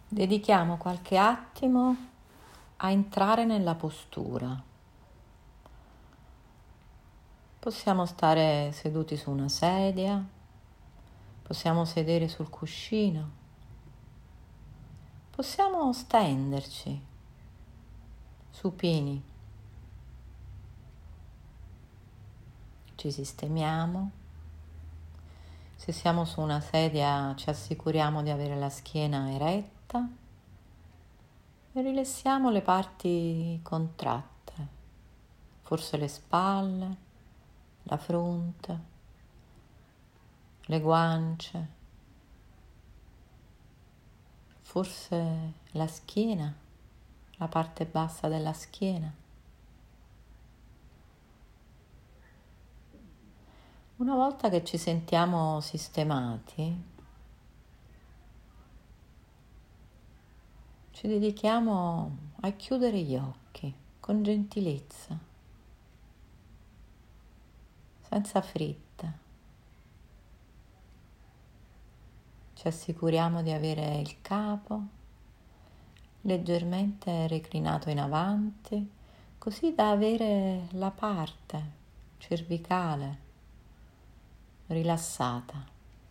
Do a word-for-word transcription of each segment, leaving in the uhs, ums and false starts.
Dedichiamo qualche attimo a entrare nella postura. Possiamo stare seduti su una sedia, possiamo sedere sul cuscino, possiamo stenderci supini. Ci sistemiamo. Se siamo su una sedia ci assicuriamo di avere la schiena eretta e rilassiamo le parti contratte, forse le spalle, la fronte, le guance, forse la schiena, la parte bassa della schiena. Una volta che ci sentiamo sistemati, ci dedichiamo a chiudere gli occhi con gentilezza, senza fretta. Ci assicuriamo di avere il capo leggermente reclinato in avanti, così da avere la parte cervicale rilassata.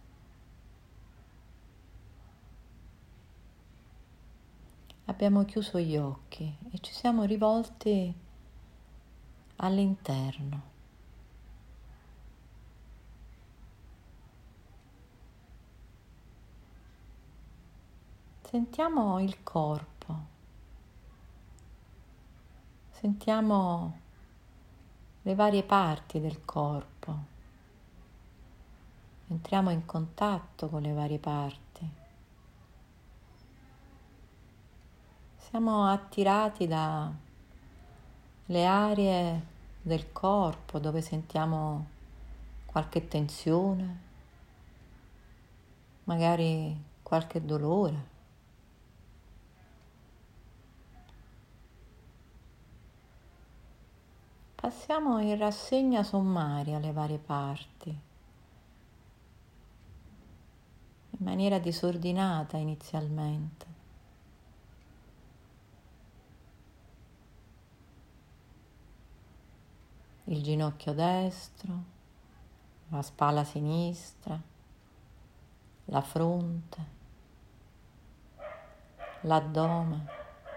Abbiamo chiuso gli occhi e ci siamo rivolti all'interno. Sentiamo il corpo, sentiamo le varie parti del corpo. Entriamo in contatto con le varie parti. Siamo attirati dalle aree del corpo dove sentiamo qualche tensione, magari qualche dolore. Passiamo in rassegna sommaria le varie parti, in maniera disordinata inizialmente. Il ginocchio destro, la spalla sinistra, la fronte, l'addome.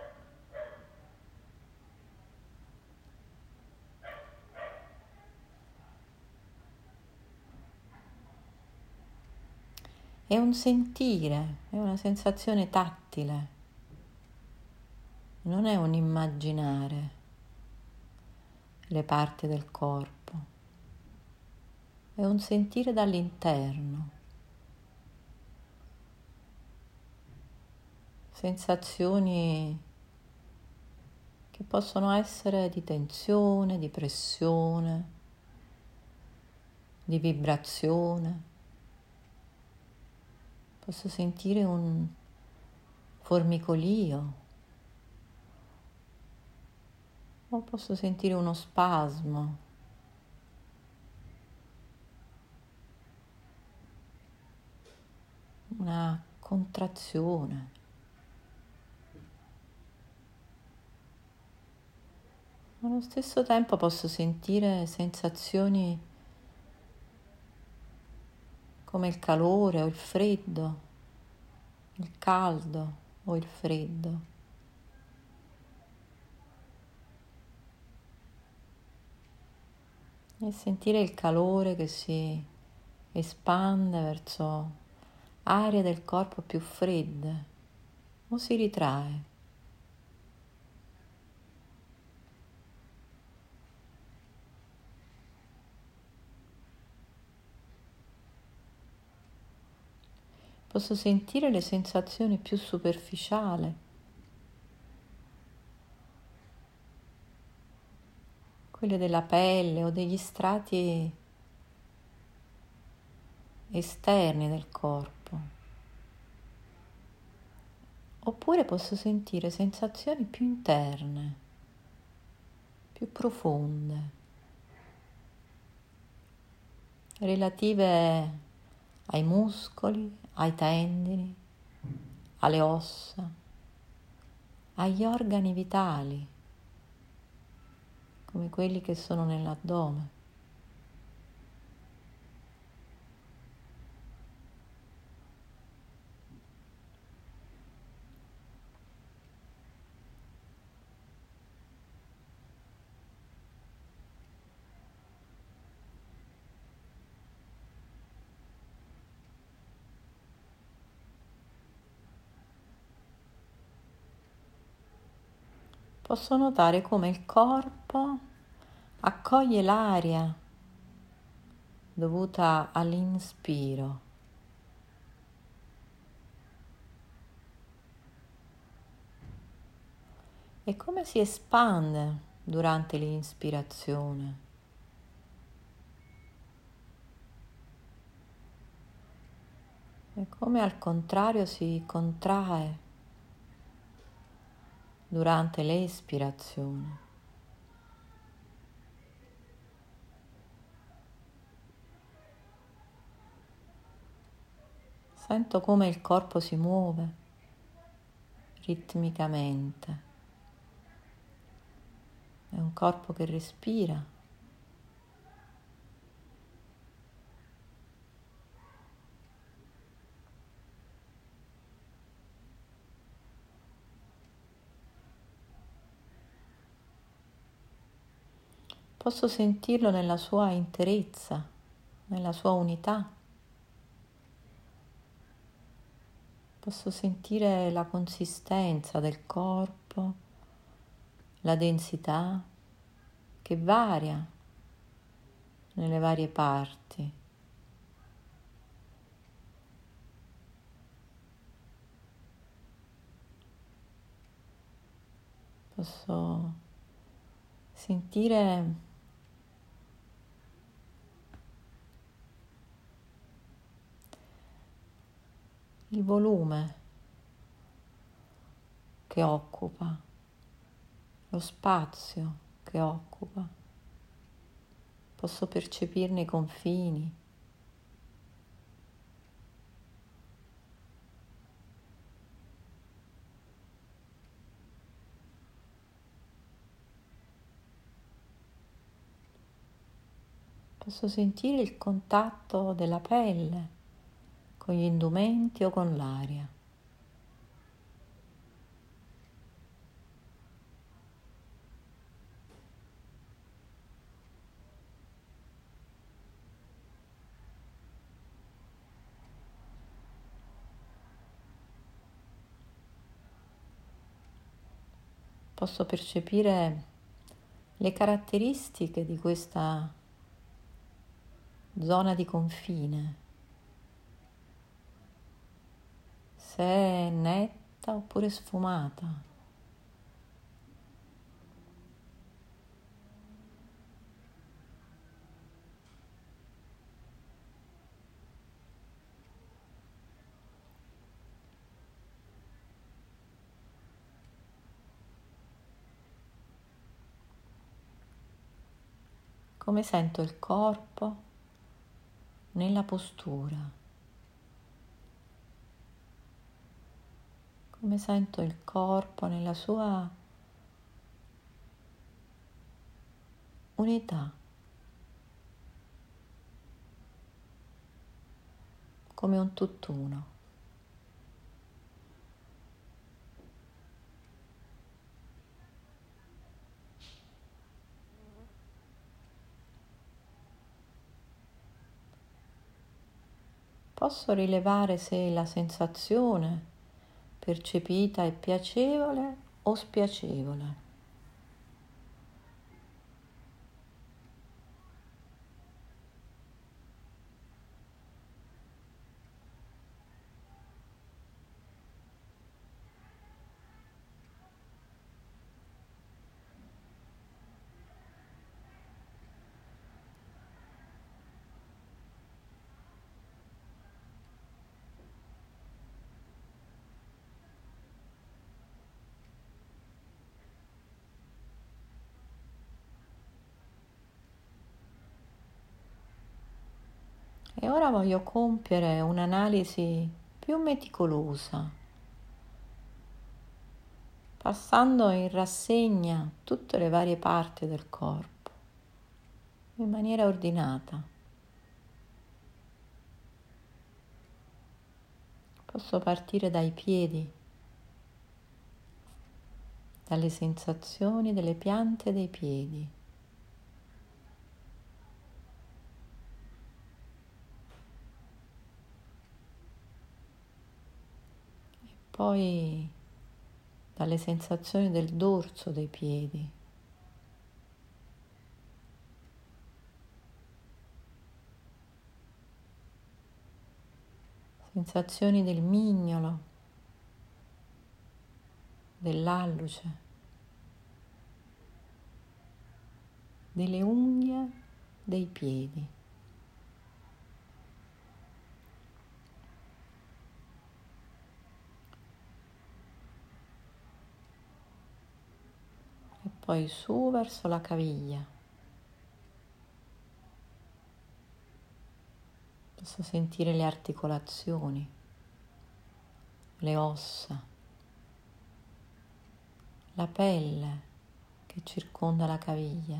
È un sentire, è una sensazione tattile, non è un immaginare le parti del corpo, è un sentire dall'interno, sensazioni che possono essere di tensione, di pressione, di vibrazione. Posso sentire un formicolio o posso sentire uno spasmo. Una contrazione. Allo stesso tempo posso sentire sensazioni come il calore o il freddo, il caldo o il freddo. E sentire il calore che si espande verso aree del corpo più fredde o si ritrae. Posso sentire le sensazioni più superficiali, quelle della pelle o degli strati esterni del corpo. Oppure posso sentire sensazioni più interne, più profonde, relative ai muscoli, ai tendini, alle ossa, agli organi vitali, come quelli che sono nell'addome. Posso notare come il corpo accoglie l'aria dovuta all'inspiro e come si espande durante l'inspirazione. E come al contrario si contrae durante l'espirazione. Sento come il corpo si muove ritmicamente. È un corpo che respira. Posso sentirlo nella sua interezza, nella sua unità. Posso sentire la consistenza del corpo, la densità che varia nelle varie parti. Posso sentire il volume che occupa, lo spazio che occupa. Posso percepirne i confini. Posso sentire il contatto della pelle con gli indumenti o con l'aria. Posso percepire le caratteristiche di questa zona di confine, se è netta oppure sfumata. Come sento il corpo nella postura. Come sento il corpo nella sua unità. Come un tutt'uno. Posso rilevare se la sensazione percepita è piacevole o spiacevole. E ora voglio compiere un'analisi più meticolosa passando in rassegna tutte le varie parti del corpo in maniera ordinata. Posso partire dai piedi, dalle sensazioni delle piante dei piedi. E poi dalle sensazioni del dorso dei piedi. Sensazioni del mignolo, dell'alluce, delle unghie dei piedi. E poi su verso la caviglia. Posso sentire le articolazioni, le ossa, la pelle che circonda la caviglia.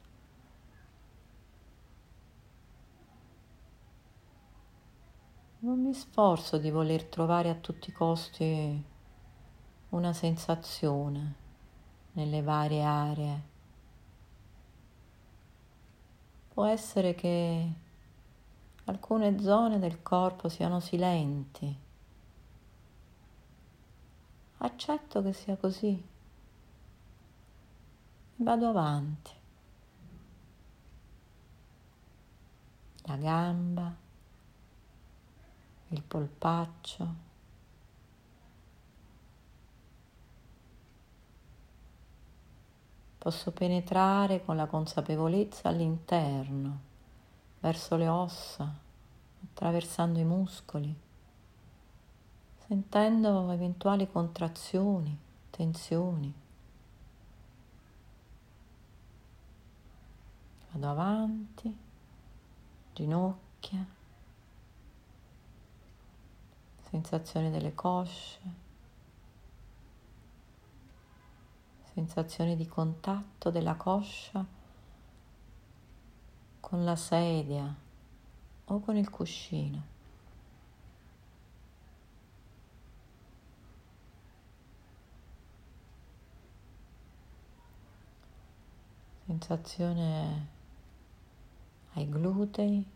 Non mi sforzo di voler trovare a tutti i costi una sensazione nelle varie aree. Può essere che alcune zone del corpo siano silenti. Accetto che sia così e vado avanti. La gamba, il polpaccio, posso penetrare con la consapevolezza all'interno, verso le ossa, attraversando i muscoli, sentendo eventuali contrazioni, tensioni. Vado avanti, ginocchia, sensazione delle cosce, sensazione di contatto della coscia con la sedia o con il cuscino. Sensazione ai glutei,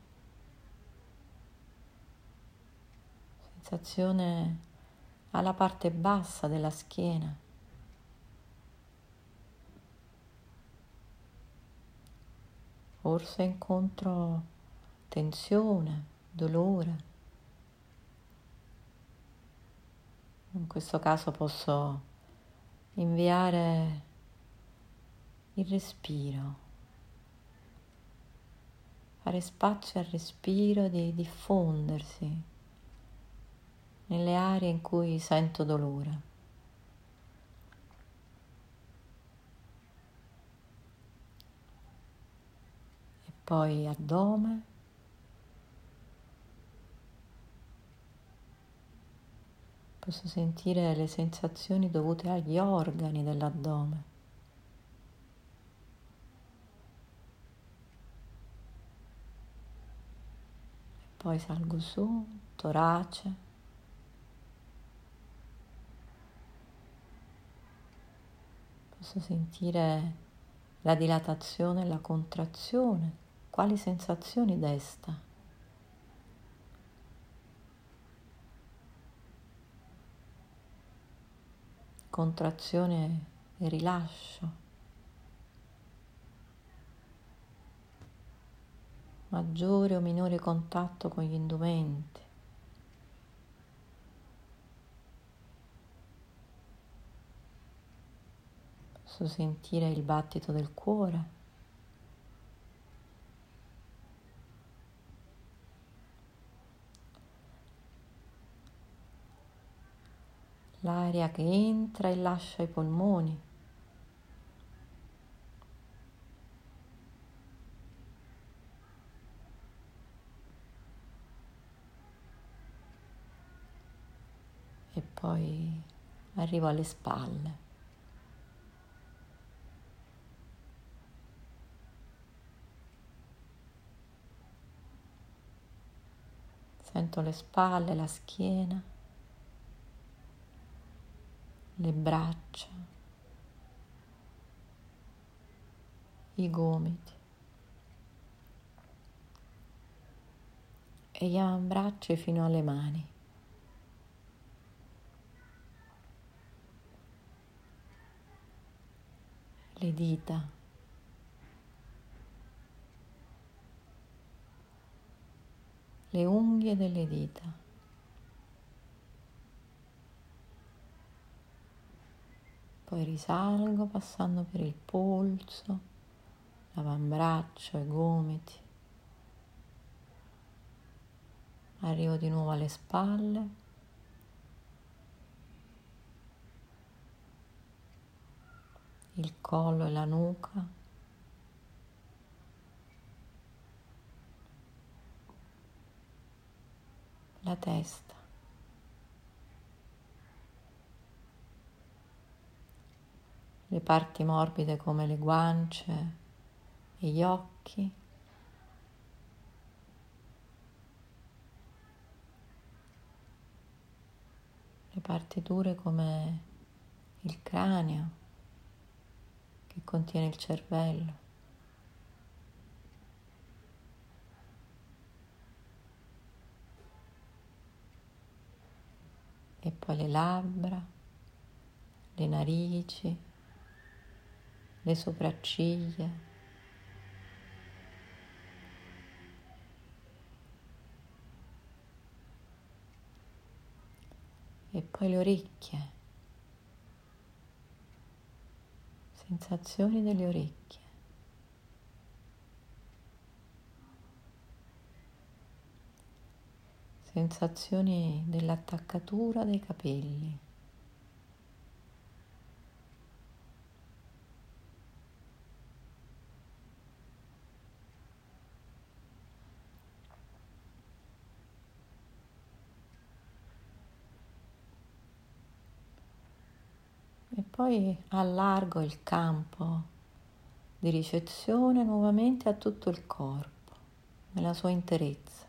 sensazione alla parte bassa della schiena. Forse incontro tensione, dolore. In questo caso posso inviare il respiro, fare spazio al respiro di diffondersi nelle aree in cui sento dolore. E poi addome, posso sentire le sensazioni dovute agli organi dell'addome. Poi salgo su, torace, posso sentire la dilatazione e la contrazione, quali sensazioni desta. Contrazione e rilascio, maggiore o minore contatto con gli indumenti. Posso sentire il battito del cuore, l'aria che entra e lascia i polmoni. E poi arrivo alle spalle. Sento le spalle, la schiena, le braccia, i gomiti e gli avambracci fino alle mani. Le dita, le unghie delle dita, poi risalgo passando per il polso, l'avambraccio, i gomiti, arrivo di nuovo alle spalle, il collo e la nuca, la testa, le parti morbide come le guance e gli occhi, le parti dure come il cranio che contiene il cervello, e poi le labbra, le narici, le sopracciglia, e poi le orecchie, sensazioni delle orecchie, sensazioni dell'attaccatura dei capelli. E poi allargo il campo di ricezione nuovamente a tutto il corpo, nella sua interezza.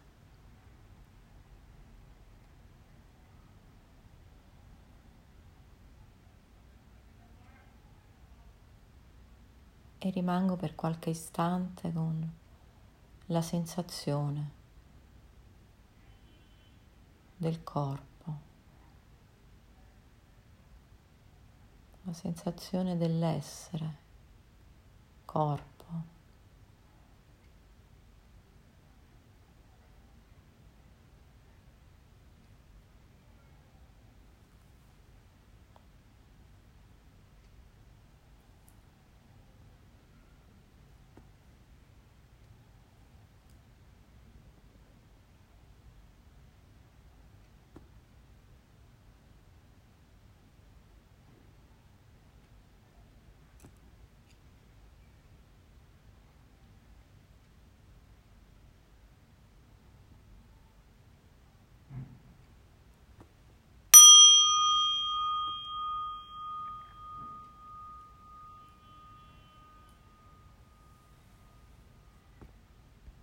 E rimango per qualche istante con la sensazione del corpo, la sensazione dell'essere corpo.